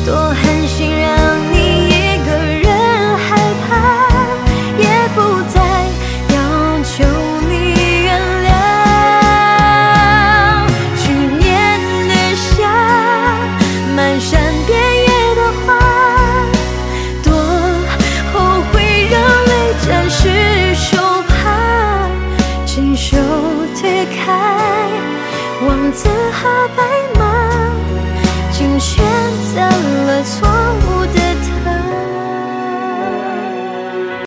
多狠心让你一个人害怕，也不再要求你原谅。去年的夏，漫山遍野的花，多后悔让泪沾湿手帕，亲手推开王子和白马，竟选择了错。